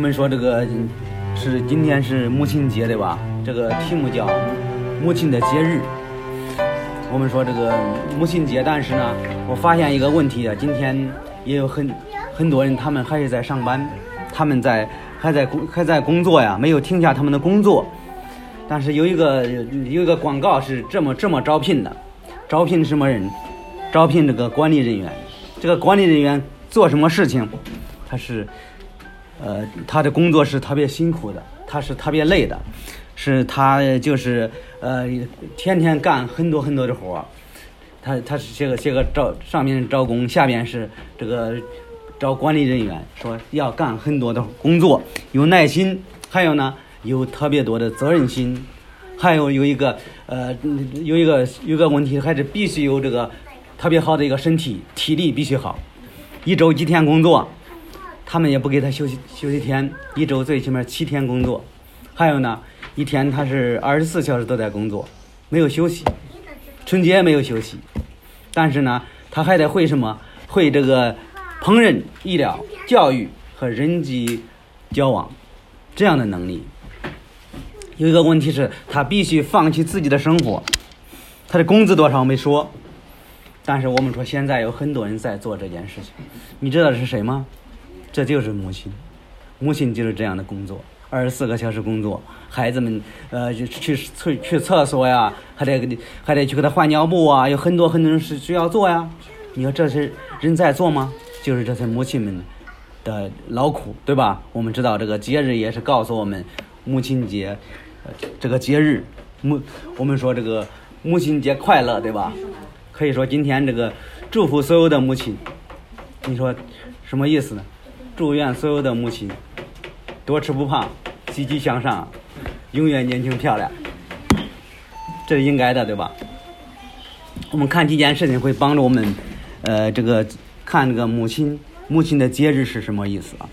们说这个今天是母亲节对吧？这个题目叫母亲的节日。我们说这个母亲节，但是呢，我发现一个问题啊，今天也有很多人，他们还是在上班，他们还在工作呀，没有停下他们的工作。但是有一个广告是这么招聘的，招聘什么人？招聘这个管理人员。这个管理人员做什么事情？他的工作是特别辛苦的，他是特别累的，是他就是天天干很多的活。他是这个上面招工，下边是这个招管理人员，说要干很多的工作，有耐心，还有呢有特别多的责任心，还有一个问题，还是必须有这个特别好的一个身体，体力必须好。一周几天工作，他们也不给他休息天，一周最起码7天工作。还有呢，一天他是24小时都在工作，没有休息，春节没有休息。但是呢，他还得会什么？会这个烹饪、医疗、教育和人际交往这样的能力。有一个问题是，他必须放弃自己的生活。他的工资多少没说，但是我们说现在有很多人在做这件事情。你知道是谁吗？这就是母亲。母亲就是这样的工作，24个小时工作，孩子们去厕所呀，还得去给他换尿布啊，有很多人是需要做呀。你说这是人在做吗？就是这些母亲们的劳苦，对吧？我们知道这个节日也是告诉我们母亲节，这个节日我们说这个母亲节快乐，对吧？可以说今天这个祝福所有的母亲，你说什么意思呢？祝愿所有的母亲多吃不胖，积极向上，永远年轻漂亮，这是应该的，对吧？我们看几件事情会帮助我们这个看这个母亲的节日是什么意思啊？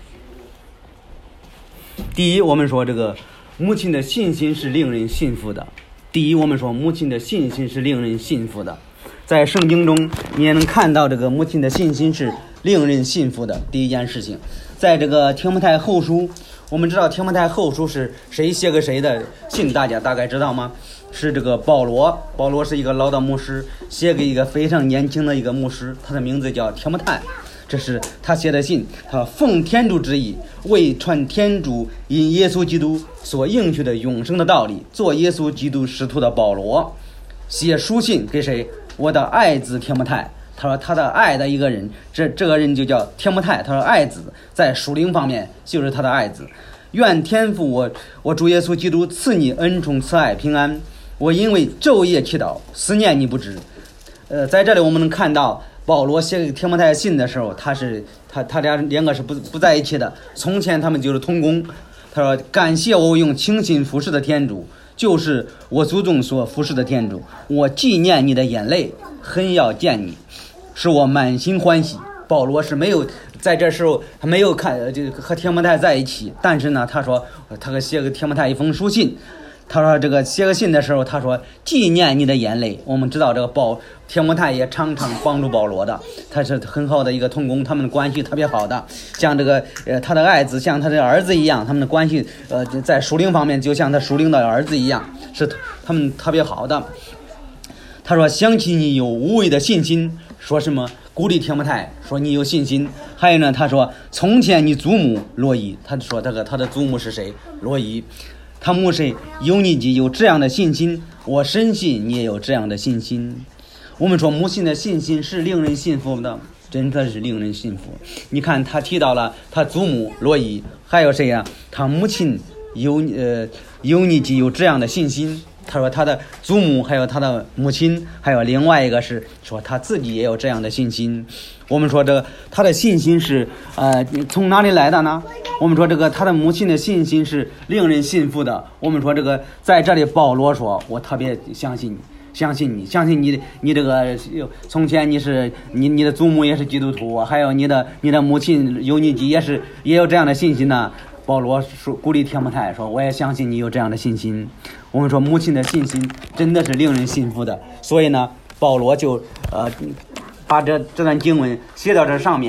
第一，我们说这个母亲的信心是令人信服的。我们说母亲的信心是令人信服的。在圣经中你也能看到这个母亲的信心是令人信服的。第一件事情，在这个提摩太后书，我们知道提摩太后书是谁写给谁的信，大家大概知道吗？是这个保罗是一个老的牧师，写给一个非常年轻的一个牧师，他的名字叫提摩太。这是他写的信，他奉天主之意，为传天主因耶稣基督所应许的永生的道理，做耶稣基督使徒的保罗，写书信给谁？我的爱子提摩太。他说他的爱的一个人，这个人就叫提摩太。他说爱子在属灵方面就是他的爱子。愿天父我主耶稣基督赐你恩宠、慈爱、平安。我因为昼夜祈祷，思念你不止。在这里我们能看到保罗写给提摩太信的时候，他两个是不在一起的。从前他们就是同工。他说感谢我用倾心服侍的天主，就是我祖宗所服侍的天主。我纪念你的眼泪，很要见你，使我满心欢喜。保罗是没有在这时候他没有和提摩太在一起，但是呢，他说他写给提摩太一封书信。他说这个写个信的时候，他说纪念你的眼泪。我们知道这个提摩太也常常帮助保罗的，他是很好的一个同工，他们的关系特别好的，像这个他的爱子像他的儿子一样，他们的关系在属灵方面就像他属灵的儿子一样，是他们特别好的。他说想起你有无畏的信心，说什么鼓励提摩太说你有信心。还有呢，他说从前你祖母罗伊，他说他的祖母是谁？罗伊。他牧师有你有这样的信心，我深信你也有这样的信心。我们说母亲的信心是令人信服的，真的是令人信服。你看他提到了他祖母罗伊，还有谁呀？他母亲有你有这样的信心。他说他的祖母还有他的母亲，还有另外一个是说他自己也有这样的信心。我们说他的信心是从哪里来的呢？我们说他的母亲的信心是令人信服的。我们说在这里保罗说我特别相信你这个从前你的祖母也是基督徒，还有你的母亲有你也有这样的信心呢。保罗说鼓励提摩太说我也相信你有这样的信心。我们说母亲的信心真的是令人信服的，所以呢保罗就把这段经文写到这上面。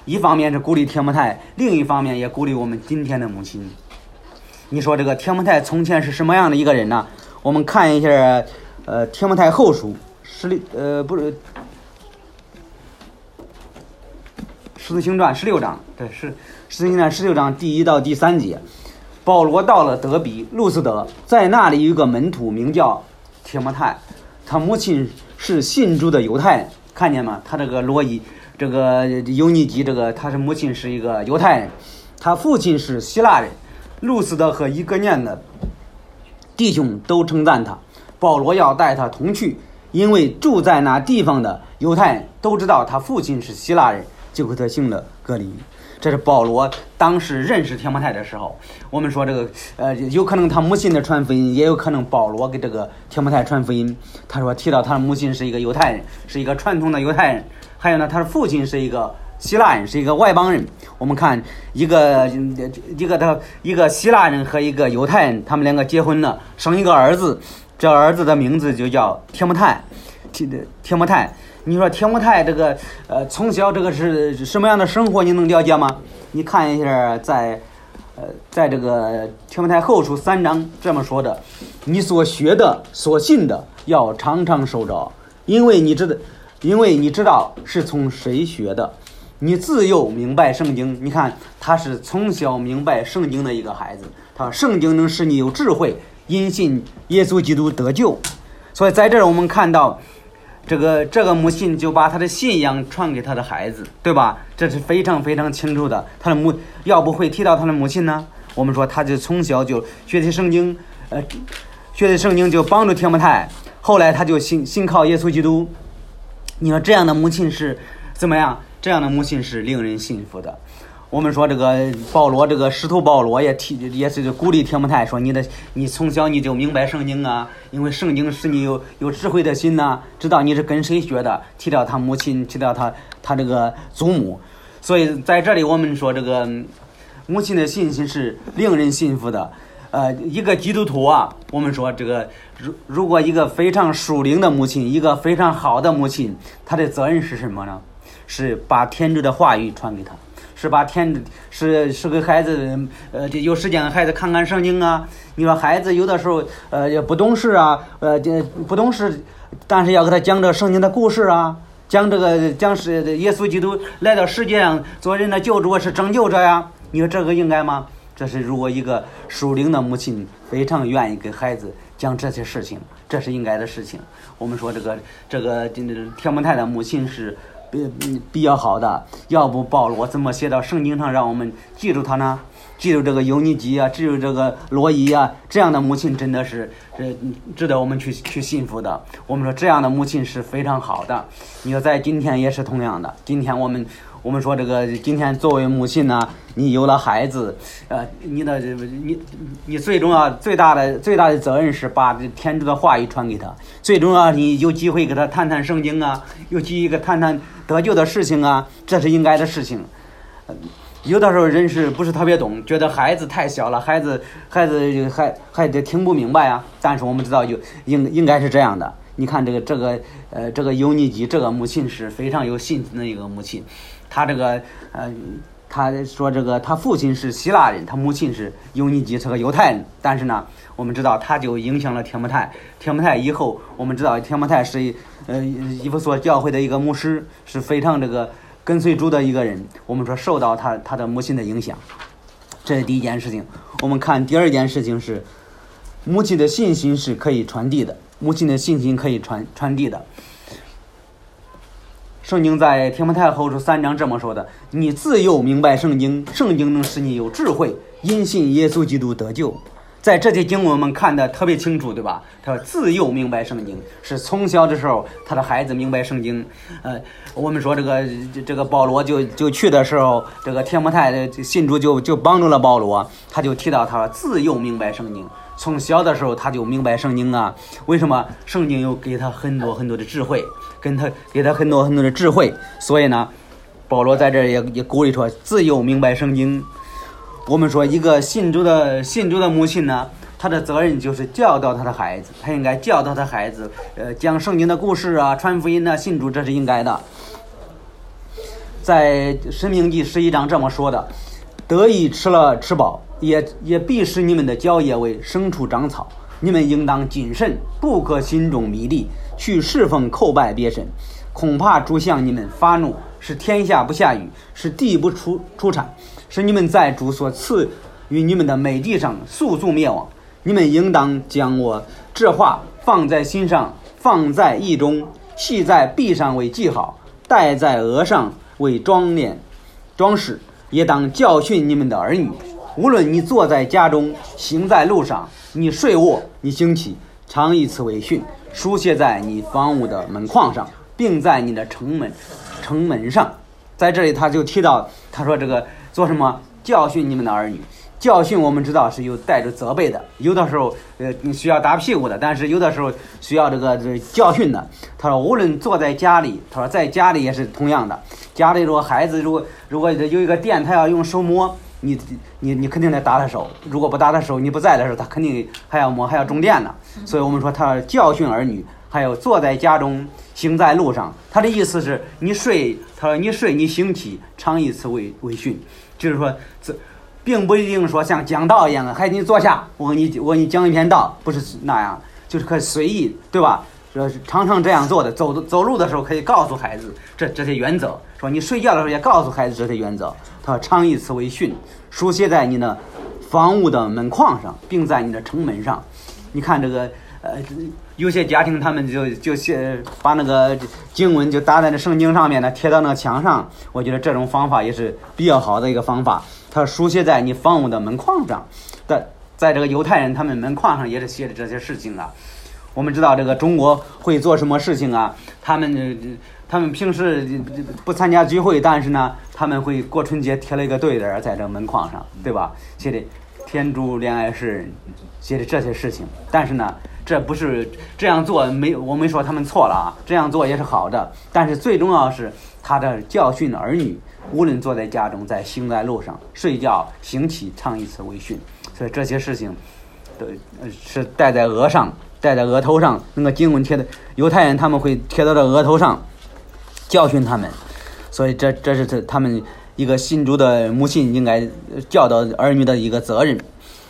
一方面是鼓励提摩太，另一方面也鼓励我们今天的母亲。你说这个提摩太从前是什么样的一个人呢？我们看一下提摩太后书使徒行传16章，对，是使徒行传16章第1到第3节。保罗到了德比路斯德，在那里有一个门徒名叫提摩太，他母亲是信主的犹太人，看见吗？他这个罗伊这个尤尼基，这个他是母亲是一个犹太人，他父亲是希腊人。路斯德和以哥念的弟兄都称赞他，保罗要带他同去，因为住在那地方的犹太人都知道他父亲是希腊人，就给他行了割礼。这是保罗当时认识提摩太的时候。我们说这个有可能他母亲的传福音，也有可能保罗给这个提摩太传福音。他说提到他的母亲是一个犹太人，是一个传统的犹太人，还有呢他的父亲是一个希腊人，是一个外邦人。我们看一个希腊人和一个犹太人，他们两个结婚了，生一个儿子，这儿子的名字就叫提摩太。你说提摩太这个从小这个是什么样的生活，你能了解吗？你看一下在这个提摩太后书3章这么说的：你所学的所信的要常常守着，因为你知道是从谁学的，你自幼明白圣经。你看他是从小明白圣经的一个孩子，他圣经能使你有智慧，因信耶稣基督得救。所以在这儿我们看到这个母亲就把她的信仰传给她的孩子，对吧？这是非常非常清楚的。她的要不会提到她的母亲呢？我们说她就从小就学习圣经，就帮助提摩太，后来她就信靠耶稣基督。你说这样的母亲是怎么样？这样的母亲是令人信服的。我们说这个保罗，这个使徒保罗也是鼓励提摩太说，你从小你就明白圣经啊，因为圣经使你有智慧的心呐，知道你是跟谁学的，提到他母亲，提到他这个祖母。所以在这里我们说这个母亲的信心是令人信服的。一个基督徒啊，我们说这个如果一个非常属灵的母亲，一个非常好的母亲，她的责任是什么呢？是把天主的话语传给他，是给孩子有时间孩子看看圣经啊。你说孩子有的时候也不懂事啊，不懂事，但是要给他讲这圣经的故事啊，讲是耶稣基督来到世界上做人的救主，是拯救者呀。你说这个应该吗？这是如果一个属灵的母亲非常愿意给孩子讲这些事情，这是应该的事情。我们说这个提摩太的母亲是比较好的，要不保罗怎么写到圣经上让我们记住他呢？记住这个尤尼基啊，记住这个罗伊啊，这样的母亲真的是值得我们去信服的。我们说这样的母亲是非常好的。你说在今天也是同样的，今天我们说这个今天作为母亲呢，你有了孩子，你最重要最大的责任是把天主的话语传给他。最重要你有机会跟他谈谈圣经啊，有机会谈谈得救的事情啊，这是应该的事情。有的时候人是不是特别懂，觉得孩子太小了，孩子还得听不明白啊。但是我们知道应该是这样的。你看这个尤尼基这个母亲是非常有信心的一个母亲。他说他父亲是希腊人，他母亲是尤尼基，是个犹太人。但是呢，我们知道他就影响了提摩太。提摩太以后，我们知道提摩太是以弗所教会的一个牧师，是非常这个跟随主的一个人。我们说受到他的母亲的影响，这是第一件事情。我们看第二件事情是母亲的信心是可以传递的，母亲的信心可以传递的。圣经在提摩太后书3章这么说的：你自幼明白圣经，圣经能使你有智慧，因信耶稣基督得救。在这些经文我们看得特别清楚，对吧？他说自幼明白圣经，是从小的时候他的孩子明白圣经。我们说这个保罗就去的时候，这个提摩太的信主就帮助了保罗，他就提到他说自幼明白圣经，从小的时候他就明白圣经啊。为什么？圣经又给他很多很多的智慧，给他很多很多的智慧。所以呢，保罗在这儿也鼓励说自幼明白圣经。我们说一个信主的母亲呢，她的责任就是教导她的孩子，她应该教导她的孩子讲圣经的故事啊，传福音啊，信主，这是应该的。 在申命记11章这么说的：得以吃了吃饱，也必使你们的郊野为牲畜长草。你们应当谨慎，不可心中迷离，去侍奉叩拜别神。恐怕主向你们发怒，使天下不下雨，使地不出产，使你们在主所赐与你们的美地上速速灭亡。你们应当将我这话放在心上，放在意中，系在臂上为记号，戴在额上为装饰，也当教训你们的儿女。无论你坐在家中，行在路上，你睡卧，你兴起，常以此为训，书写在你房屋的门框上，并在你的城门上。在这里他就提到，他说这个做什么？教训你们的儿女。教训我们知道是有带着责备的，有的时候需要打屁股的，但是有的时候需要这个教训的。他说无论坐在家里，他说在家里也是同样的。家里如果孩子如果有一个电，他要用手摸，你肯定得打他手，如果不打他手，你不在的时候他肯定还要摸，还要中电呢。所以我们说他教训儿女，还有坐在家中，行在路上。他的意思是你睡，他说你睡，你兴起，常以此为训，就是说并不一定说像讲道一样的，孩子你坐下，我给你讲一篇道，不是那样，就是可以随意，对吧？常常这样做的，走路的时候可以告诉孩子这些原则，说你睡觉的时候也告诉孩子这些原则。他说常以此为训，书写在你的房屋的门框上，并在你的城门上。你看这个有些家庭他们就写把那个经文就打在那圣经上面呢，贴到那墙上。我觉得这种方法也是比较好的一个方法。它书写在你房屋的门框上，在这个犹太人他们门框上也是写的这些事情啊。我们知道这个中国会做什么事情啊？他们平时不参加聚会，但是呢，他们会过春节贴了一个对联在这门框上，对吧？写的天主怜爱世人，写的这些事情。但是呢，这不是这样做，我没说他们错了啊，这样做也是好的。但是最重要是他的教训儿女，无论坐在家中，在行在路上，睡觉行起，常以此为训。所以这些事情都是戴在额上，戴在额头上。那个经文贴的犹太人他们会贴到这额头上，教训他们。所以这是他们一个信主的母亲应该教导儿女的一个责任。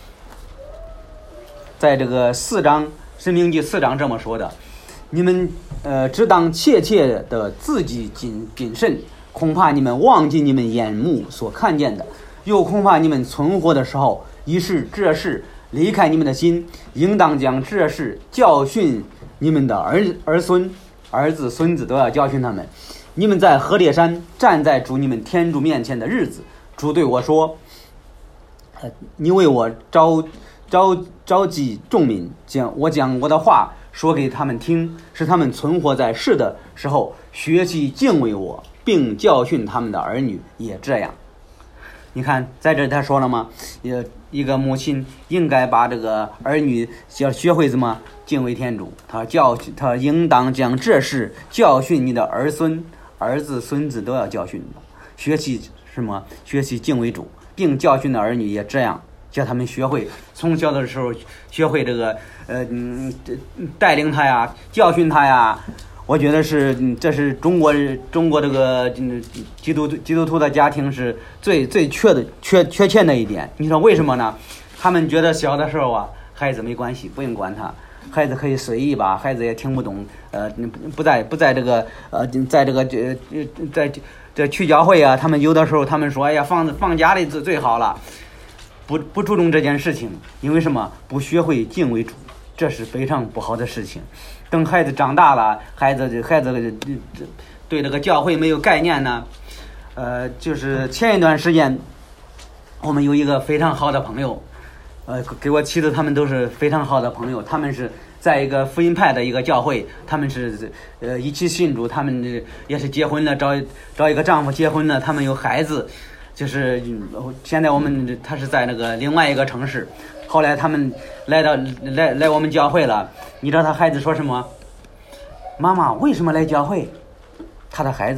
在这个申命记4章这么说的：你们只当切切的自己谨慎，恐怕你们忘记你们眼目所看见的，又恐怕你们存活的时候，于是这事离开你们的心，应当将这事教训你们的儿子孙子，都要教训他们。你们在何烈山站在主你们天主面前的日子，主对我说：你为我召集众民，将我的话说给他们听，使他们存活在世的时候学习敬畏我，并教训他们的儿女也这样。你看在这他说了吗？一个母亲应该把这个儿女要学会怎么敬畏天主，他应当将这事教训你的儿子孙子，都要教训的。学习什么？学习敬畏主，并教训的儿女也这样，叫他们学会从小的时候学会这个带领他呀，教训他呀。我觉得这是中国这个基督徒的家庭是最缺欠的一点。你说为什么呢？他们觉得小的时候啊，孩子没关系，不用管他，孩子可以随意吧，孩子也听不懂，不在这个在这个在去教会啊，他们有的时候他们说，哎呀，放家里最好了，不注重这件事情，因为什么？不学会敬畏主，这是非常不好的事情。等孩子长大了，孩子对这个教会没有概念呢。就是前一段时间，我们有一个非常好的朋友，给我妻子他们都是非常好的朋友，他们是在一个福音派的一个教会，他们是一起信主，他们也是结婚了，找一个丈夫结婚了，他们有孩子，就是现在他是在那个另外一个城市。后来他们来我们教会了，你知道他孩子说什么？妈妈为什么来教会？他的孩子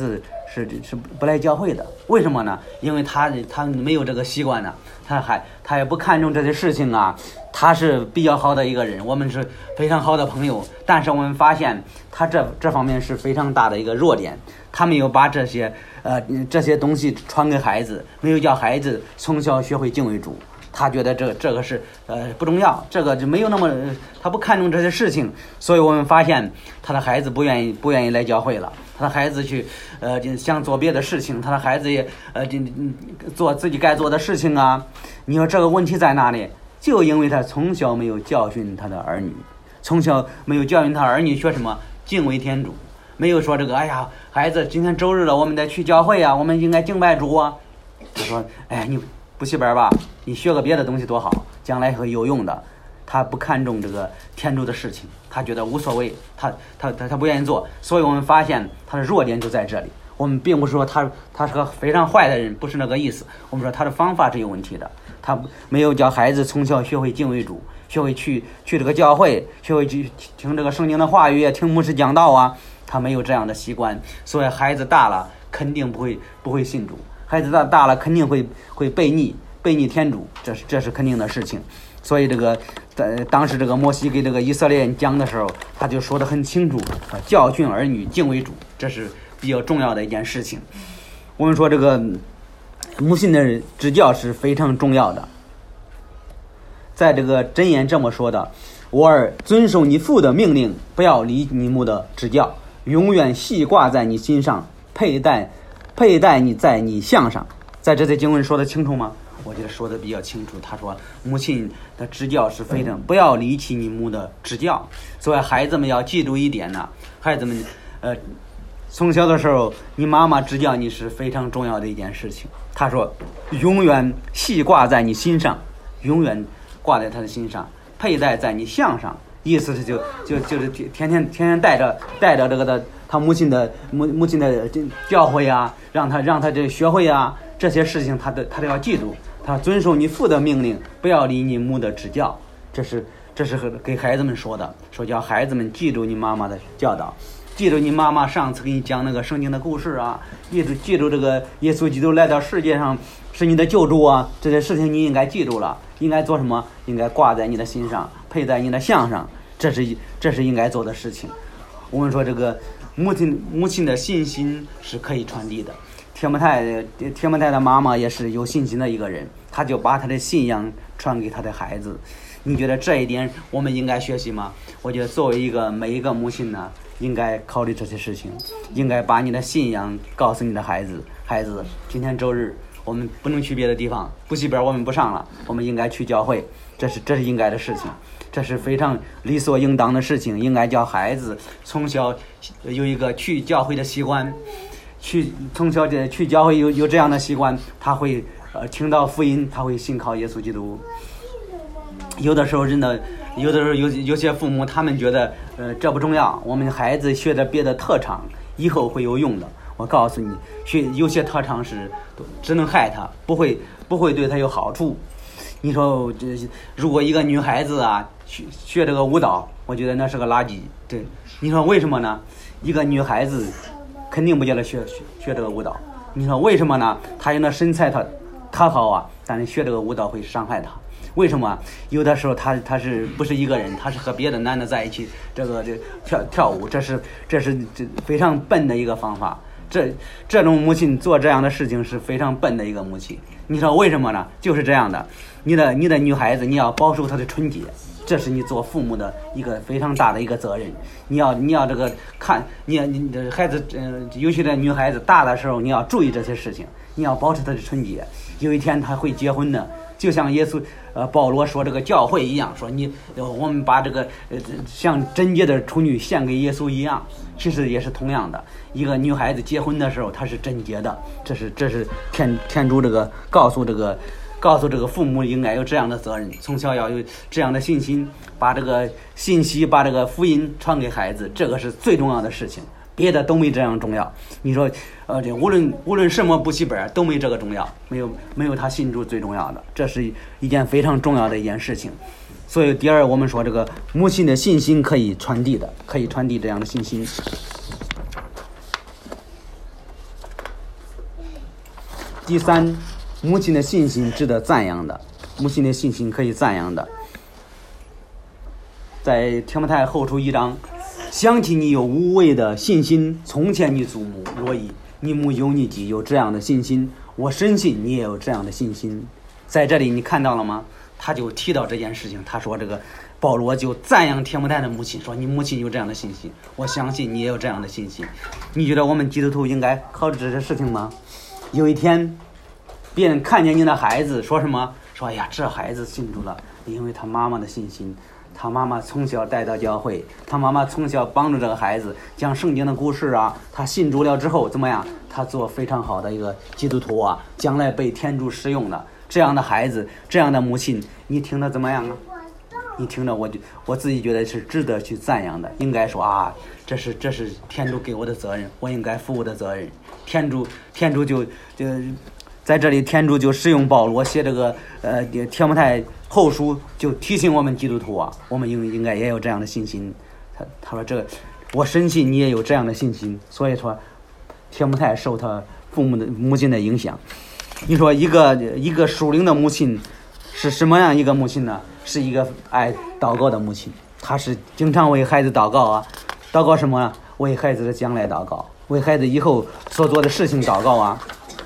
是不来教会的。为什么呢？因为他没有这个习惯呢，他也不看重这些事情啊。他是比较好的一个人，我们是非常好的朋友，但是我们发现他这方面是非常大的一个弱点。他没有把这些东西传给孩子，没有叫孩子从小学会敬畏主。他觉得这个是不重要，这个就没有那么他不看重这些事情，所以我们发现他的孩子不愿意来教会了，他的孩子去想做别的事情，他的孩子也做自己该做的事情啊。你说这个问题在哪里？就因为他从小没有教训他的儿女，从小没有教训他儿女学什么敬畏天主，没有说这个哎呀孩子今天周日了，我们得去教会啊，我们应该敬拜主啊。他说哎你补习班吧，你学个别的东西多好，将来会有用的。他不看重这个天主的事情，他觉得无所谓，他不愿意做。所以我们发现他的弱点就在这里。我们并不是说他是个非常坏的人，不是那个意思。我们说他的方法是有问题的，他没有教孩子从小学会敬畏主，学会去这个教会，学会去听这个圣经的话语，听牧师讲道啊。他没有这样的习惯，所以孩子大了肯定不会信主。孩子大了肯定会悖逆天主，这是肯定的事情。所以这个当时这个摩西给这个以色列人讲的时候，他就说得很清楚，教训儿女敬畏主，这是比较重要的一件事情。我们说这个母亲的指教是非常重要的。在这个箴言这么说的：我儿，遵守你父的命令，不要离你母的指教，永远系挂在你心上，佩戴你在你项上。在这些经文说得清楚吗？我觉得说的比较清楚。他说母亲的指教是非常，不要离弃你母的指教。所以孩子们要记住一点呢，孩子们从小的时候你妈妈指教你是非常重要的一件事情。他说永远系挂在你心上，永远挂在他的心上，佩戴在你项上，意思是就是天天带着这个他母亲的教诲啊，让他这学会啊，这些事情他都要记住。他遵守你父的命令，不要离你母的指教。这是给孩子们说的，说叫孩子们记住你妈妈的教导，记住你妈妈上次给你讲那个圣经的故事啊，记住这个耶稣基督来到世界上是你的救主啊，这些事情你应该记住了。应该做什么？应该挂在你的心上，佩在你的项上，这是应该做的事情。我们说这个母亲的信心是可以传递的。铁木太的妈妈也是有信心的一个人，她就把她的信仰传给她的孩子。你觉得这一点我们应该学习吗？我觉得作为每一个母亲呢，应该考虑这些事情，应该把你的信仰告诉你的孩子。孩子，今天周日我们不能去别的地方，补习班我们不上了，我们应该去教会，这是应该的事情，这是非常理所应当的事情。应该教孩子从小有一个去教会的习惯，从小去教会有这样的习惯，他会听到福音，他会信靠耶稣基督。有的时候有些父母他们觉得这不重要，我们孩子学的别的特长以后会有用的。我告诉你，有些特长是只能害他，不会对他有好处。你说如果一个女孩子啊学这个舞蹈，我觉得那是个垃圾。对，你说为什么呢？一个女孩子肯定不叫她学这个舞蹈。你说为什么呢？她有那身材她好啊，但是学这个舞蹈会伤害她。为什么？有的时候他是不是一个人？他是和别的男的在一起，这跳舞，这是非常笨的一个方法。这种母亲做这样的事情是非常笨的一个母亲。你说为什么呢？就是这样的。你的女孩子，你要保守她的纯洁，这是你做父母的一个非常大的一个责任。你要这个看你的孩子，尤其是女孩子大的时候，你要注意这些事情，你要保持她的纯洁。有一天她会结婚的。就像耶稣保罗说这个教会一样，说我们把这个像贞洁的处女献给耶稣一样，其实也是同样的。一个女孩子结婚的时候她是贞洁的，这是天主这个告诉这个父母应该有这样的责任，从小要有这样的信心，把这个信息把这个福音传给孩子，这个是最重要的事情。别的都没这样重要。你说这无论什么补习班都没这个重要，没有他信主最重要的，这是一件非常重要的一件事情。所以第二，我们说这个母亲的信心可以传递这样的信心。 第三，母亲的信心值得赞扬的，母亲的信心可以赞扬的。在提摩太后书1章，想起你有无畏的信心，从前你祖母罗以、你母犹尼基有这样的信心，我深信你也有这样的信心。在这里你看到了吗？他就提到这件事情，他说这个保罗就赞扬提摩太的母亲，说你母亲有这样的信心，我相信你也有这样的信心。你觉得我们基督徒应该考虑这些事情吗？有一天别人看见你的孩子说什么，说哎呀这孩子信主了，因为他妈妈的信心，他妈妈从小带到教会，他妈妈从小帮助这个孩子讲圣经的故事啊，他信主了之后怎么样，他做非常好的一个基督徒啊，将来被天主使用的。这样的孩子，这样的母亲，你听得怎么样啊？你听着我自己觉得是值得去赞扬的，应该说啊，这是天主给我的责任，我应该负我的责任。天主就在这里，天主就使用保罗写这个提摩太后书，就提醒我们基督徒啊，我们应该也有这样的信心。他说我深信你也有这样的信心，所以说提摩太受他母亲的影响。你说一个属灵的母亲是什么样一个母亲呢？是一个爱祷告的母亲，她是经常为孩子祷告啊，祷告什么呢？为孩子的将来祷告，为孩子以后所做的事情祷告啊。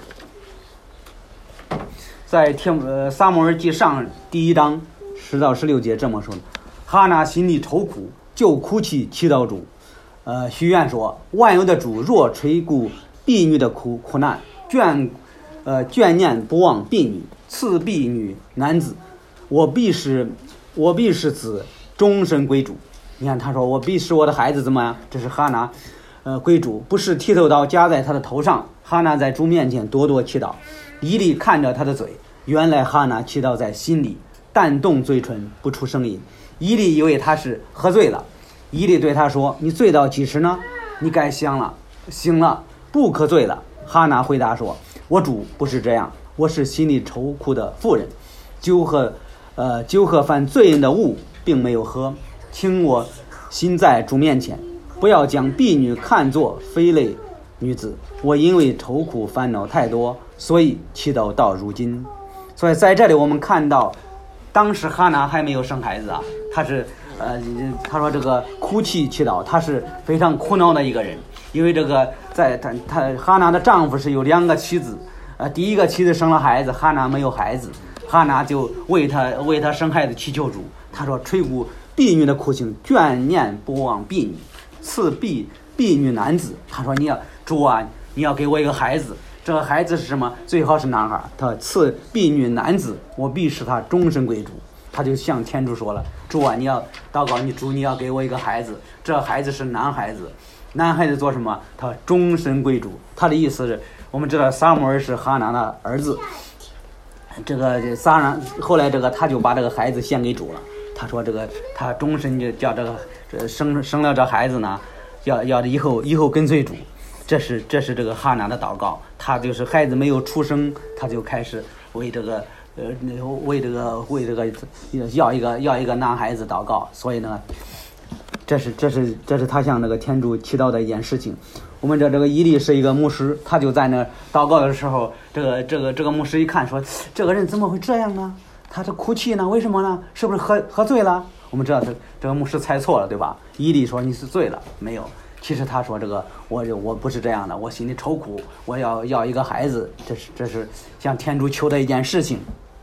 在撒母耳记上第1章10到16节这么说的：哈拿心里愁苦，就哭泣祈祷主，许愿说：万有的主若垂顾婢女的苦难，眷念不忘婢女，赐婢女男子，我必使子终身归主。你看他说我必使我的孩子怎么样？这是哈拿归主，不是剃头刀加在他的头上。哈拿在主面前多多祈祷，以利看着他的嘴，原来哈拿祈祷在心里，但动嘴唇不出声音。以利以为他是喝醉了，以利对他说：你醉到几时呢？你该醒了，不可醉了。哈拿回答说：我主不是这样，我是心里愁苦的妇人，酒和犯罪人的物并没有喝，请我心在主面前，不要将婢女看作非类女子。我因为愁苦烦恼太多，所以祈祷到如今。所以在这里我们看到，当时哈拿还没有生孩子啊，他说这个哭泣祈祷，他是非常苦恼的一个人，因为这个在他哈拿的丈夫是有2个妻子，第一个妻子生了孩子，哈拿没有孩子，哈拿就为他生孩子祈求主。他说垂顾婢女的苦情，眷念不忘婢女，赐婢女男子。他说主啊，你要给我一个孩子，这个孩子是什么？最好是男孩。他赐婢女男子，我必使他终身归主。他就向天主说了：主啊，你要祷告主，你要给我一个孩子，这孩子是男孩子，男孩子做什么？他终身归主。他的意思是，我们知道撒母耳是哈拿的儿子，这个后来他就把这个孩子献给主了。他说他终身就叫生了这孩子呢，要以后跟随主。这是这个哈拿的祷告。他就是孩子没有出生，他就开始为这个要一个男孩子祷告。所以呢，这是他向那个天主祈祷的一件事情。我们这个以利是一个牧师，他就在那祷告的时候，这个牧师一看说，这个人怎么会这样呢？他这哭泣呢？为什么呢？是不是喝醉了？我们知道这个牧师猜错了，对吧？以利说你是醉了，没有。其实他说我不是这样的，我心里愁苦，我要一个孩子，这是向天主求的一件事情。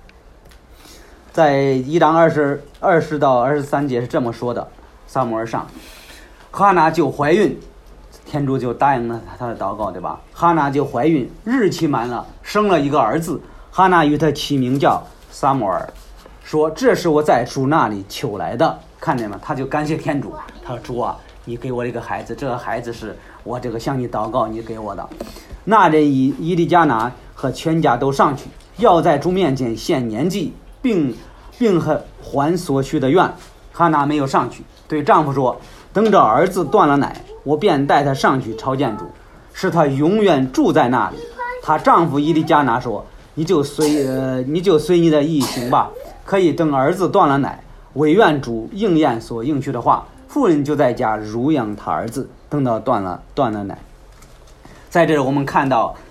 在1章20到23节是这么说的：撒母耳上，哈拿就怀孕，天主就答应了他的祷告，对吧？哈拿就怀孕，日期满了，生了一个儿子。哈拿与他起名叫撒母耳，说这是我在主那里求来的。看见吗？他就感谢天主，他说主啊，你给我一个孩子，这个孩子是我这个向你祷告你给我的。那人以利加拿和全家都上去，要在主面前献年祭，并还所许的愿。哈拿没有上去，对丈夫说：等着儿子断了奶，我便带他上去朝见主，使他永远住在那里。她丈夫以利加拿说：你就随你的意行吧，可以等儿子断了奶，惟愿主应验所应许的话。妇人就在家乳养他儿子，等到断了奶。在这里我们看到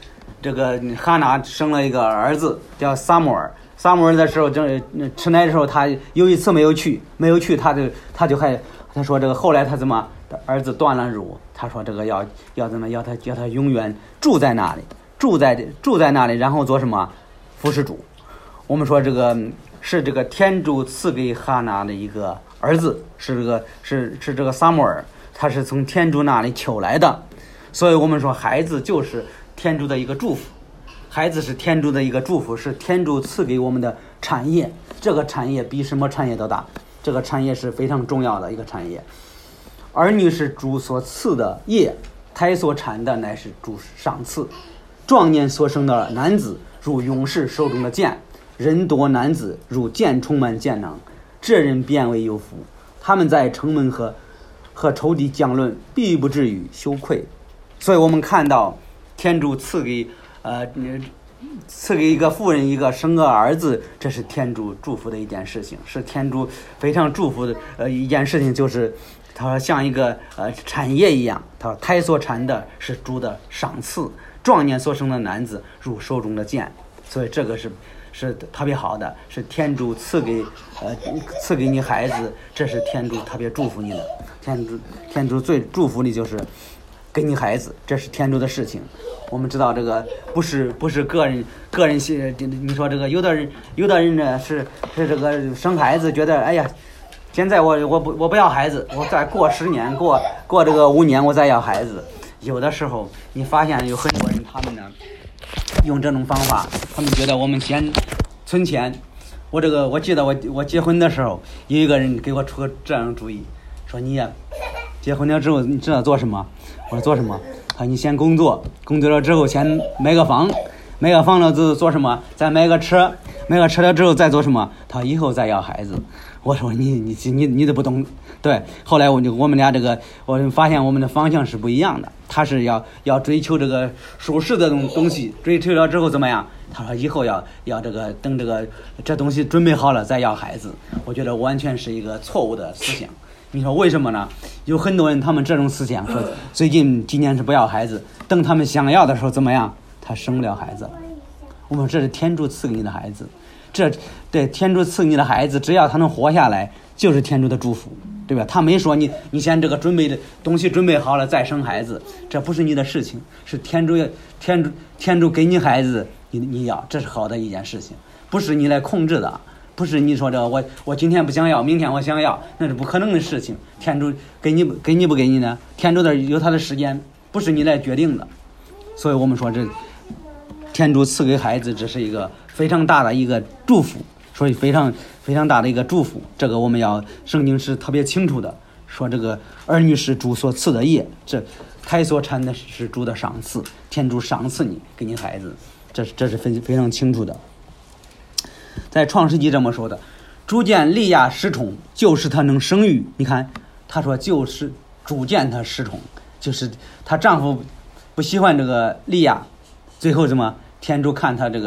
这个哈拿生了一个儿子叫撒母耳。撒母耳的时候，吃奶的时候，他有一次没有去，他说这个后来他怎么儿子断了乳，他说这个要怎么要他永远住在那里，住在那里，然后做什么服侍主。我们说这个是这个天主赐给哈拿的一个儿子，是这个撒母耳，他是从天主那里求来的，所以我们说孩子就是天主的一个祝福。孩子是天主的一个祝福，是天主赐给我们的产业，这个产业比什么产业都大，这个产业是非常重要的一个产业。儿女是主所赐的业，胎所产的乃是主赏赐。壮年所生的男子如勇士手中的剑，人多男子如剑充满剑能，这人便为有福。他们在城门和仇敌将论，必不至于羞愧。所以我们看到天主赐给一个妇人一个生个儿子，这是天主祝福的一件事情，是天主非常祝福的一件事情，就是他说像一个产业一样，他说胎所产的是主的赏赐，壮年所生的男子如手中的剑，所以这个是特别好的，是天主赐给你孩子，这是天主特别祝福你的。天主最祝福你就是给你孩子，这是天主的事情。我们知道这个不是个人你说这个有的人呢是这个生孩子觉得哎呀，现在我不要孩子，我再过10年过这个5年我再要孩子。有的时候你发现有很多人他们呢用这种方法，他们觉得我们先存钱。我记得我结婚的时候，有一个人给我出个这样的主意，说你呀结婚了之后你知道做什么？我说做什么？你先工作了之后先买个房了之后做什么？再买个车了之后再做什么？他以后再要孩子。我说你都不懂。对，后来我们俩我发现我们的方向是不一样的。他是要追求这个舒适的东西，追求了之后怎么样？他说以后要等这东西准备好了再要孩子。我觉得完全是一个错误的思想。你说为什么呢？有很多人他们这种思想说最近今年是不要孩子，等他们想要的时候怎么样？他生不了孩子。我们这是天主赐给你的孩子，对天主赐给你的孩子，只要他能活下来，就是天主的祝福，对吧？他没说你先这个准备的东西准备好了再生孩子，这不是你的事情，是天主给你孩子，你要，这是好的一件事情，不是你来控制的。不是你说这个我今天不想要，明天我想要，那是不可能的事情。天主给你不给你呢？天主有他的时间，不是你来决定的。所以我们说这天主赐给孩子，这是一个非常大的一个祝福，所以非常非常大的一个祝福。这个我们圣经是特别清楚的，说这个儿女是主所赐的业，这胎所产的是主的赏赐，天主赏赐你给你孩子，这是非常清楚的。在创世纪这么说的，主见利亚失宠，就是她能生育。你看她说就是主见她失宠，就是她丈夫不喜欢这个利亚，最后怎么天主看她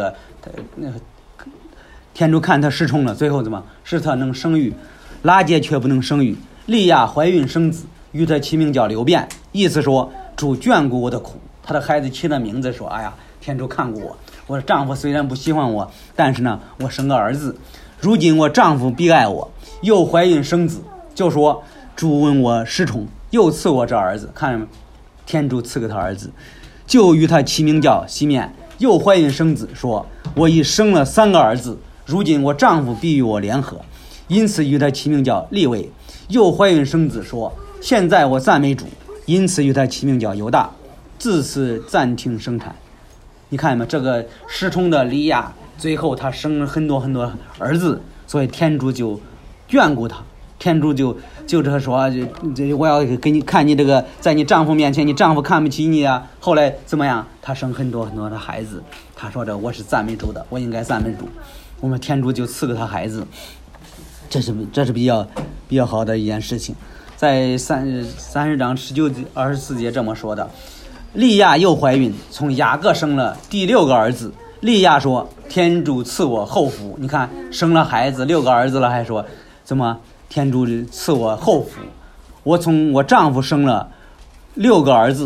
天主看她失宠了，最后怎么使她能生育。拉结却不能生育，利亚怀孕生子，与她起名叫流便，意思说主眷顾我的苦。她的孩子起的名字说哎呀，天主看顾我的丈夫虽然不喜欢我，但是呢我生个儿子，如今我丈夫必爱我，又怀孕生子，就说主问我失宠，又赐我这儿子。看见没？天主赐给他儿子，就与他起名叫西面，又怀孕生子，说我已生了3个儿子，如今我丈夫必与我联合，因此与他起名叫利未，又怀孕生子，说现在我赞美主，因此与他起名叫犹大，自此暂停生产。你看吗？这个失宠的利亚，最后他生了很多很多儿子，所以天主就眷顾他，天主就这说，我要给你看你这个，在你丈夫面前，你丈夫看不起你啊。后来怎么样？他生很多很多的孩子，他说我是赞美主的，我应该赞美主。我们天主就赐给他孩子，这是比较好的一件事情。在30章19、24节这么说的。利亚又怀孕，从雅各生了第6个儿子。利亚说天主赐我后福。你看生了孩子6个儿子了，还说怎么天主赐我后福。我从我丈夫生了6个儿子，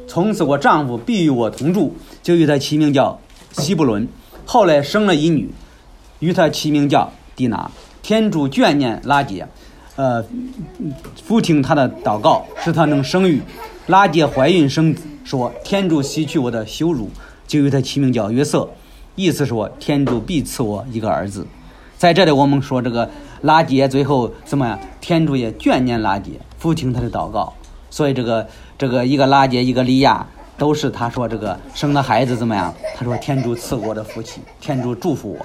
从此我丈夫必与我同住，就与他起名叫希布伦。后来生了一女，与他起名叫迪拿。天主眷念拉结，俯听他的祷告，使他能生育。拉结怀孕生子，说天主洗去我的羞辱，就与他起名叫约瑟，意思说天主必赐我一个儿子。在这里我们说这个拉结最后怎么样？天主也眷念拉结，俯听他的祷告。所以这个一个拉结一个利亚，都是他说这个生的孩子怎么样？他说天主赐我的福气，天主祝福我。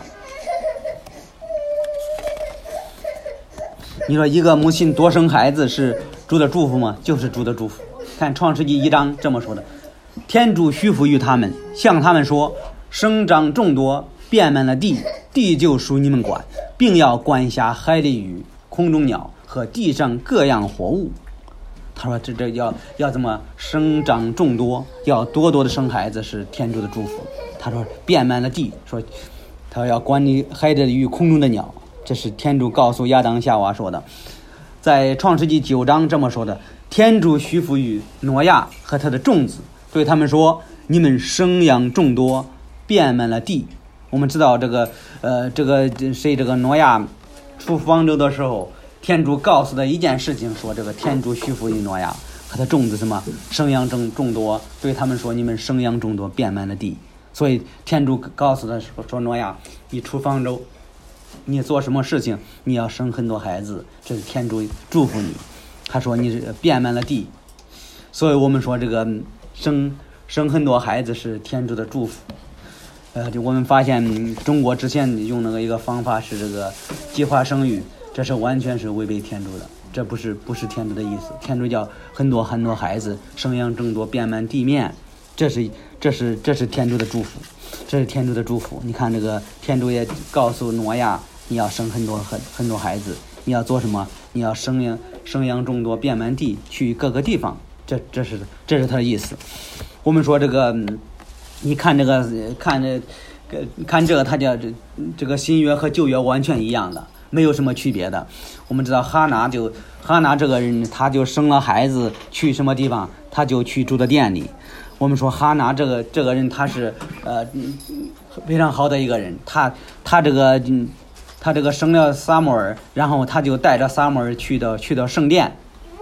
你说一个母亲多生孩子是主的祝福吗？就是主的祝福。看创世纪1章这么说的，天主许福于他们，向他们说，生长众多，遍满了地，地就属你们管，并要管辖海里鱼、空中鸟和地上各样活物。他说这要怎么生长众多，要多多的生孩子是天主的祝福。他说遍满了地，说他要管理海里的鱼、空中的鸟，这是天主告诉亚当夏娃说的。在创世纪9章这么说的，天主许福于挪亚和他的众子，对他们说，你们生养众多，遍满了地。我们知道这个挪亚出方舟的时候，天主告诉的一件事情，说这个天主许福于挪亚和他众子什么生养众多，对他们说，你们生养众多，遍满了地。所以天主告诉他说挪亚，你出方舟，你做什么事情你要生很多孩子，这是天主祝福你。他说你是遍满了地。所以我们说这个生很多孩子是天主的祝福。我们发现中国之前用那个一个方法是这个计划生育，这是完全是违背天主的，这不是天主的意思。天主叫很多孩子生养众多，遍满地面，这是天主的祝福，这是天主的祝福。你看这个天主也告诉挪亚，你要生很多孩子，你要做什么？你要生养众多，遍满地，去各个地方，这是他的意思。我们说这个你看这个他叫这个新约和旧约完全一样的，没有什么区别的。我们知道哈拿这个人，他就生了孩子，去什么地方他就去住的店里。我们说哈拿这个人他是非常好的一个人，他这个生了撒母耳，然后他就带着撒母耳去到圣殿。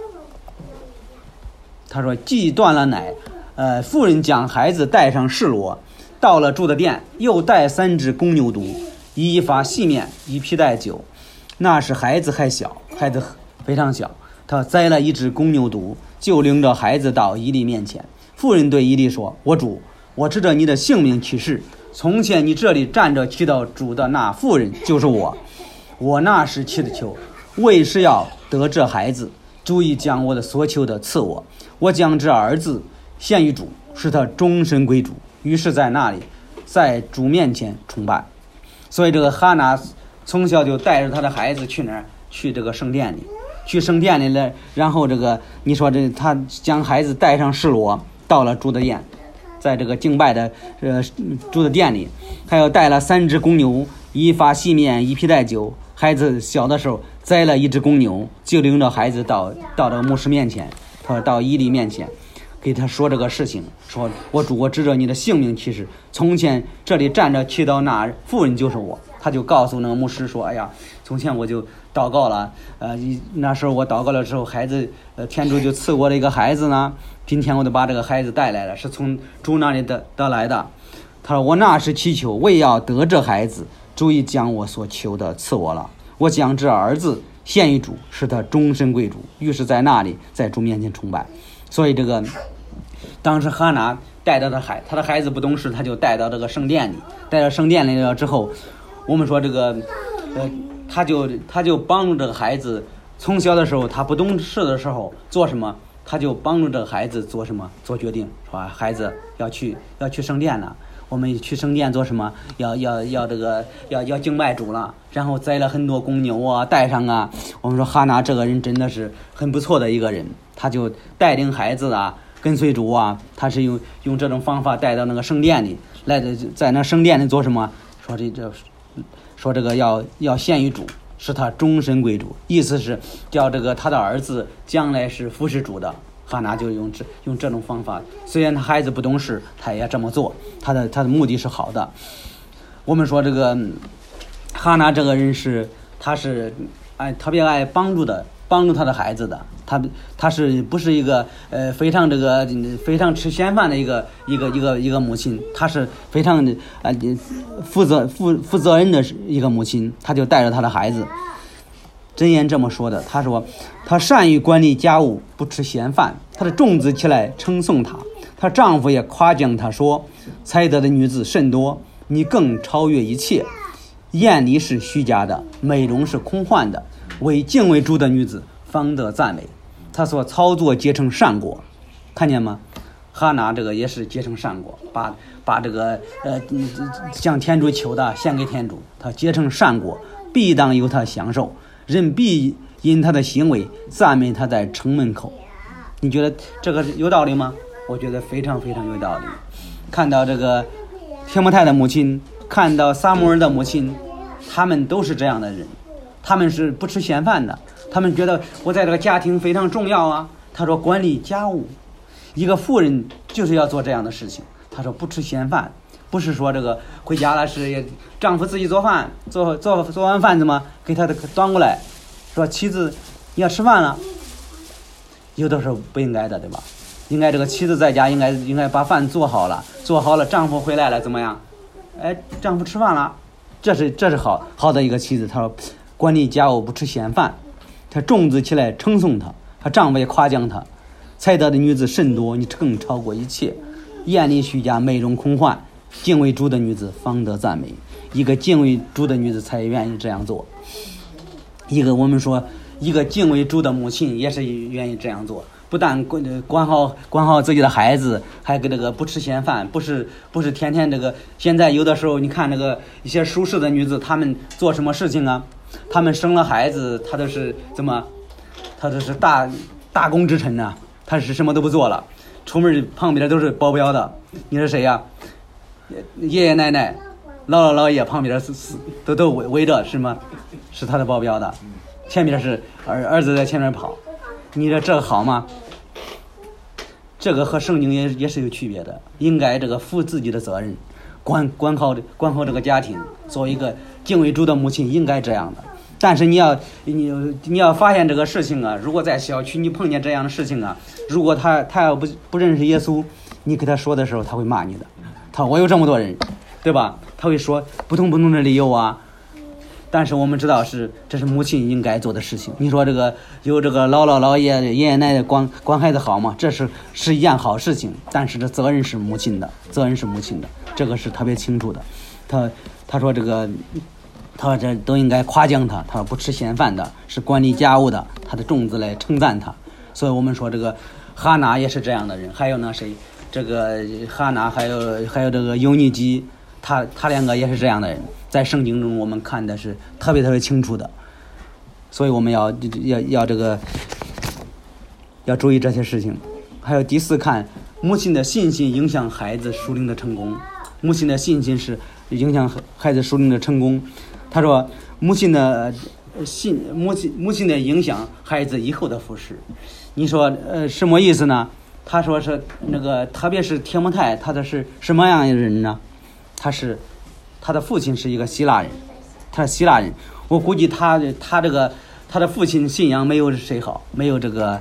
他说既断了奶，妇人将孩子带上示罗，到了住的店，又带3只公牛犊，一发细面，一皮带酒。那时孩子还小，孩子非常小，他宰了1只公牛犊，就领着孩子到以利面前。妇人对以利说，我主，我指着你的性命起誓，从前你这里站着祈祷主的那妇人就是我。我那时祈的求，为是要得这孩子，主已将我的所求的赐我。我将这儿子献于主，使他终身归主。于是在那里，在主面前崇拜。所以这个哈拿从小就带着他的孩子去哪儿？去这个圣殿里，去圣殿里了。然后这个你说他将孩子带上示罗，到了主的殿，在这个敬拜的主的殿里，还有带了3只公牛，一发细面，一皮带酒。孩子小的时候宰了1只公牛，就领着孩子到这个牧师面前，他到以利面前，给他说这个事情，说我主，我指着你的性命起誓，从前这里站着祈祷那妇人就是我。他就告诉那个牧师说，哎呀，从前我就祷告了，那时候我祷告了之后，孩子天主就赐我了一个孩子呢，今天我就把这个孩子带来了，是从主那里得来的。他说我那时祈求，为要得这孩子，主已将我所求的赐我了。我将这儿子献于主，使他终身归主。于是在那里，在主面前崇拜。所以这个当时哈拿带到他的孩子不懂事，他就带到这个圣殿里，带到圣殿里了之后，我们说这个他就帮助这个孩子，从小的时候他不懂事的时候做什么，他就帮助这个孩子做什么，做决定，是吧？孩子要去圣殿了，我们去圣殿做什么？要敬拜主了，然后宰了很多公牛啊，带上啊。我们说哈拿这个人真的是很不错的一个人，他就带领孩子啊，跟随主啊，他是用这种方法带到那个圣殿里来的，在那圣殿里做什么？说这个要献于主，使他终身归主，意思是叫这个他的儿子将来是服侍主的， 哈拿就用这种方法，虽然他孩子不懂事，他也这么做，他的目的是好的。我们说这个哈拿这个人他是特别爱帮助他的孩子的，他是不是一个非常吃闲饭的一个母亲，他是非常负责任的一个母亲，他就带着他的孩子。箴言这么说的，他说他善于管理家务，不吃闲饭，他的众子起来称颂他，她丈夫也夸奖他说，才德的女子甚多，你更超越一切。艳丽是虚假的，美容是空幻的，为敬畏主的女子方得赞美。他所操作结成善果，看见吗？哈拿这个也是结成善果，把这个向天主求的献给天主，他结成善果，必当由他享受，人必因他的行为赞美他在城门口。你觉得这个有道理吗？我觉得非常非常有道理。看到这个提摩太的母亲，看到撒母耳的母亲，他们都是这样的人，他们是不吃闲饭的，他们觉得我在这个家庭非常重要啊。他说管理家务，一个妇人就是要做这样的事情。他说不吃闲饭，不是说这个回家了是丈夫自己做饭，做完饭怎么给他端过来，说妻子你要吃饭了，有的时候不应该的，对吧？应该这个妻子在家应该把饭做好了，丈夫回来了怎么样？丈夫吃饭了，这是好的一个妻子。他说管理家务，不吃闲饭，他众子起来称颂他，他丈夫也夸奖他，才德的女子甚多，你更超过一切。艳丽虚假，美容空幻，敬畏主的女子方得赞美。一个敬畏主的女子才愿意这样做，我们说一个敬畏主的母亲也是愿意这样做，不但管好自己的孩子，还给这个不吃闲饭，不是天天这个。现在有的时候你看这个一些舒适的女子，她们做什么事情啊？她们生了孩子，她都是大功之臣啊，她是什么都不做了，出门旁边都是保镖的。你是谁呀？爷爷奶奶、姥姥姥爷旁边都围着，是吗？是他的保镖的，前面是儿子在前面跑。你说这个好吗？这个和圣经也是有区别的，应该这个负自己的责任，管好这个家庭，做一个敬畏主的母亲应该这样的。但是你要发现这个事情啊，如果在小区你碰见这样的事情啊，如果他要不认识耶稣，你给他说的时候他会骂你的。我有这么多人，对吧？他会说不同的理由啊。但是我们知道这是母亲应该做的事情。你说这个有这个姥姥姥爷爷爷奶奶管孩子好吗？这是一件好事情，但是这责任是母亲的，这个是特别清楚的。他说这个他这都应该夸奖他。他说不吃闲饭的，是管理家务的，他的众子来称赞他。所以我们说这个哈拿也是这样的人。还有呢谁？这个哈拿还有这个尤尼基，他两个也是这样的人，在圣经中我们看的是特别清楚的。所以我们要注意这些事情。还有第四，看母亲的信心影响孩子属灵的成功。母亲的信心是影响孩子属灵的成功。他说母亲的影响孩子以后的服侍。你说什么意思呢？他说是那个，特别是提摩太，他的是什么样的人呢？他的父亲是一个希腊人，他是希腊人。我估计他的父亲信仰没有谁好，没有这个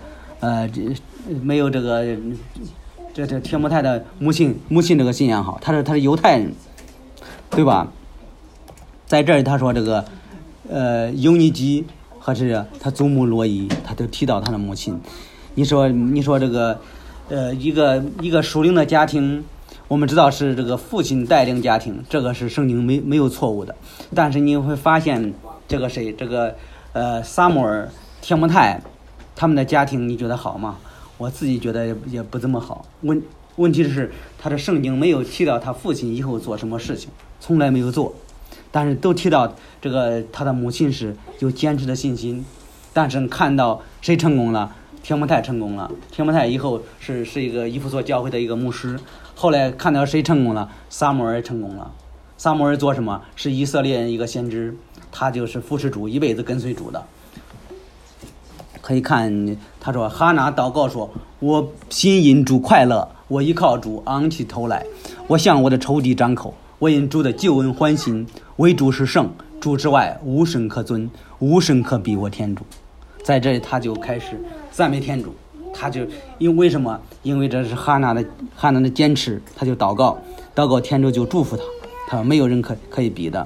这提摩太的母亲这个信仰好。他是犹太人，对吧？在这里他说这个尤尼基和是他祖母罗伊，他都提到他的母亲。你说这个一个属灵的家庭，我们知道是这个父亲带领家庭，这个是圣经没有错误的。但是你会发现这个撒母耳、提摩太他们的家庭，你觉得好吗？我自己觉得也不怎么好。问题是他的圣经没有提到他父亲以后做什么事情，从来没有做。但是都提到这个他的母亲是有坚持的信心。但是看到谁成功了？提摩太成功了。提摩太以后是一个以弗所教会的一个牧师。后来看到谁成功了？撒母耳成功了。撒母耳做什么？是以色列人一个先知，他就是服侍主，一辈子跟随主的。 可以看他说哈拿祷告说，我心因主快乐，我依靠主昂起头来，我向我的仇敌张口，我因主的救恩欢心，唯主是圣，主之外无神可尊，无神可比我天主。在这里他就开始赞美天主，他就为什么？因为这是哈拿的坚持，他就祷告天主就祝福他，他说没有人可以比的。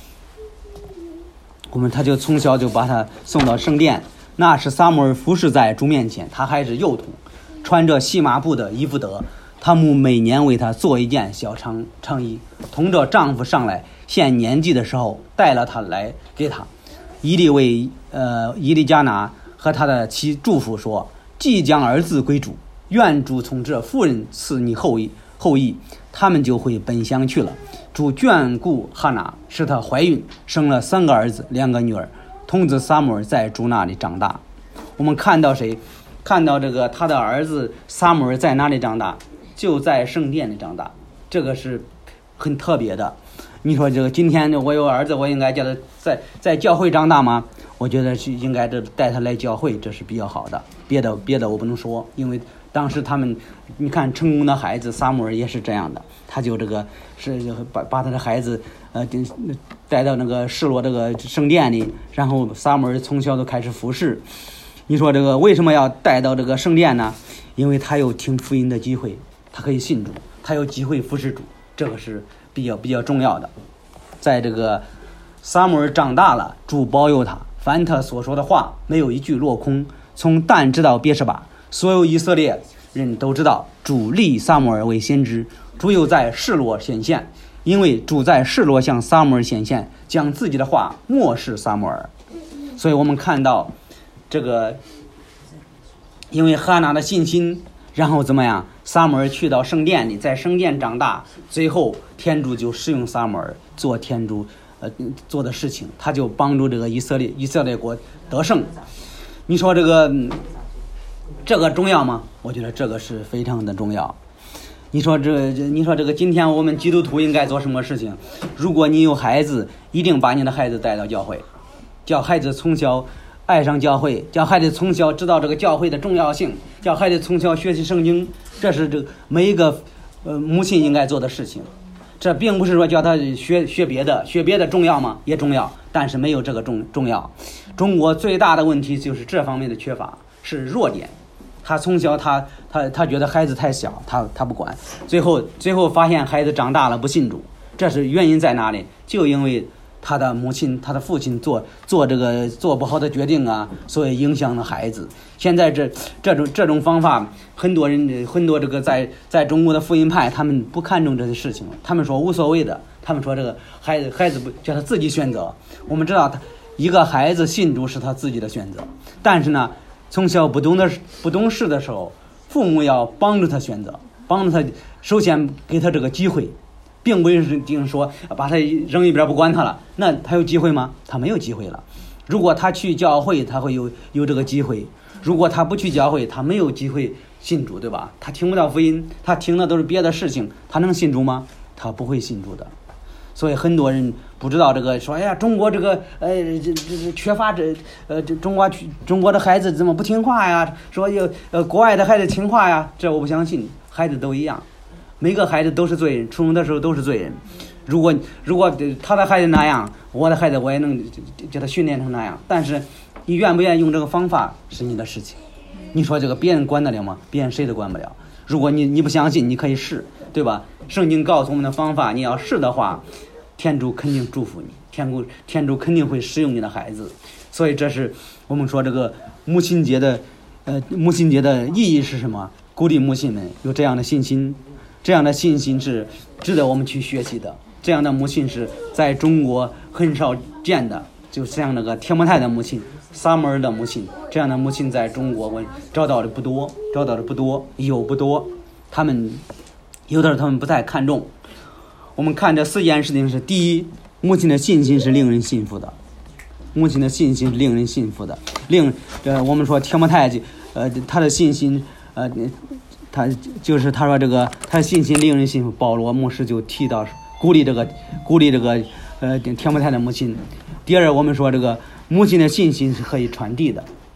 他就从小就把他送到圣殿，那时撒母耳服侍在主面前，他还是幼童，穿着细麻布的衣服得，他母每年为他做一件小长衣，同着丈夫上来献年祭的时候，带了他来给他。以利为以利加拿和他的妻祝福说，即将儿子归主，愿主从这妇人赐你后裔，他们就会本乡去了。主眷顾哈拿，使她怀孕，生了3个儿子2个女儿。童子撒母耳在主那里长大。我们看到谁？看到这个他的儿子撒母耳在哪里长大？就在圣殿里长大，这个是很特别的。你说这个今天我有儿子，我应该叫他在教会长大吗？我觉得是应该带他来教会，这是比较好的。别的我不能说，因为当时他们，你看成功的孩子撒母耳也是这样的，他就这个是把他的孩子带到那个示罗这个圣殿里，然后撒母耳从小都开始服侍。你说这个为什么要带到这个圣殿呢？因为他有听福音的机会，他可以信主，他有机会服侍主，这个是比较重要的。在这个撒母耳长大了，主保佑他，凡他所说的话没有一句落空。从但直到别是巴，所有以色列人都知道主立撒母耳为先知，主又在示罗显现，因为主在示罗向撒母耳显现，将自己的话漠视撒母耳。所以我们看到这个，因为哈拿的信心，然后怎么样？撒母耳去到圣殿里，在圣殿长大，最后天主就使用撒母耳做天主做的事情，他就帮助这个以色列国得胜。你说这个重要吗？我觉得这个是非常的重要。你说这个今天我们基督徒应该做什么事情？如果你有孩子，一定把你的孩子带到教会，叫孩子从小爱上教会，叫孩子从小知道这个教会的重要性，叫孩子从小学习圣经，这是这每一个母亲应该做的事情。这并不是说叫他学别的重要吗？也重要，但是没有这个重要。中国最大的问题就是这方面的缺乏，是弱点。他从小他觉得孩子太小，他不管，最后发现孩子长大了不信主，这是原因在哪里？就因为他的母亲他的父亲做不好的决定啊，所以影响了孩子。现在这种方法，很多这个在中国的福音派他们不看重这些事情，他们说无所谓的，他们说这个孩子不叫他自己选择。我们知道一个孩子信主是他自己的选择，但是呢从小不懂事的时候，父母要帮助他选择，帮助他首先给他这个机会，并不是定说把他扔一边不管他了，那他有机会吗？他没有机会了。如果他去教会，他会有这个机会；如果他不去教会，他没有机会信主，对吧？他听不到福音，他听的都是别的事情，他能信主吗？他不会信主的。所以很多人不知道这个，说哎呀，中国这个缺乏中国的孩子怎么不听话呀？说国外的孩子听话呀？这我不相信，孩子都一样。每个孩子都是罪人，出生的时候都是罪人。如果他的孩子那样，我的孩子我也能叫他训练成那样。但是你愿不愿意用这个方法是你的事情。你说这个别人管得了吗？别人谁都管不了。如果你不相信，你可以试，对吧？圣经告诉我们的方法，你要试的话，天主肯定祝福你，天主肯定会使用你的孩子。所以这是我们说这个母亲节的意义是什么？鼓励母亲们有这样的信心。这样的信心是值得我们去学习的，这样的母亲是在中国很少见的，就像那个天摩太的母亲，撒母耳的母亲，这样的母亲在中国我找到的不多，有不多，有的时候他们不太看重。我们看这4件事情是：第一，母亲的信心是令人信服的，母亲的信心是令人信服的。我们说天摩太他的信心他说这个他的信心令人信服。保罗牧师就提到鼓励这个天摩太的母亲。第二，我们说这个母亲的信心是可以传递的，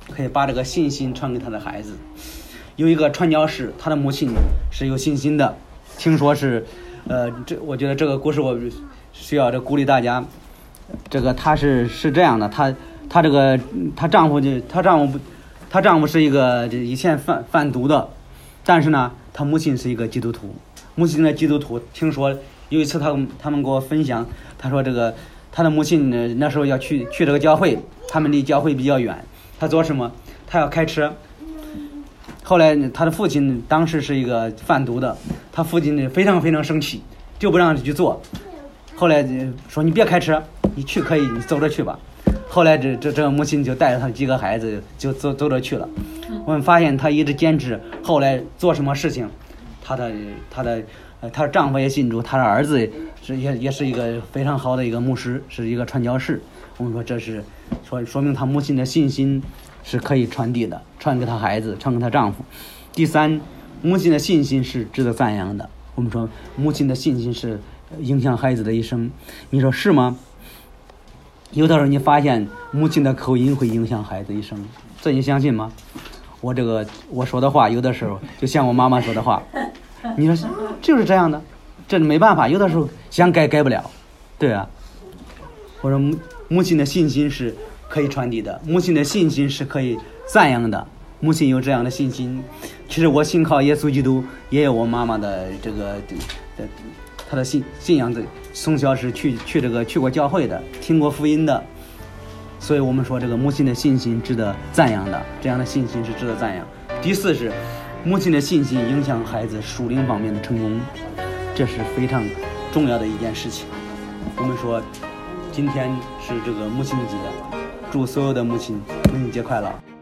可以把这个信心传给他的孩子。有一个传教士，他的母亲是有信心的，听说是，我觉得这个故事我需要鼓励大家。这个她是这样的，她丈夫是一个以前贩毒的，但是呢，她母亲是一个基督徒。母亲的基督徒，听说有一次他们给我分享，他说他的母亲那时候要去这个教会，他们离教会比较远，他做什么？他要开车。后来他的父亲当时是一个贩毒的，他父亲非常非常生气，就不让他去做。后来说你别开车，你去可以，你走着去吧。后来这个母亲就带着他几个孩子就走着去了。我们发现他一直坚持，后来做什么事情，她的丈夫也信主，她的儿子也是一个非常好的一个牧师，是一个传教士。我们说这是说明她母亲的信心是可以传递的，传给她孩子，传给她丈夫。第三，母亲的信心是值得赞扬的。我们说母亲的信心是影响孩子的一生，你说是吗？有的时候你发现母亲的口音会影响孩子一生，这你相信吗？我说的话有的时候就像我妈妈说的话，你说就是这样的，这没办法，有的时候想改不了，对啊。我说母亲的信心是可以传递的，母亲的信心是可以赞扬的，母亲有这样的信心。其实我信靠耶稣基督，也有我妈妈的她的信仰的，从小是去过教会的，听过福音的。所以我们说这个母亲的信心值得赞扬的，这样的信心是值得赞扬。第四是母亲的信心影响孩子属灵方面的成功，这是非常重要的一件事情。我们说今天是这个母亲节，祝所有的母亲母亲节快乐。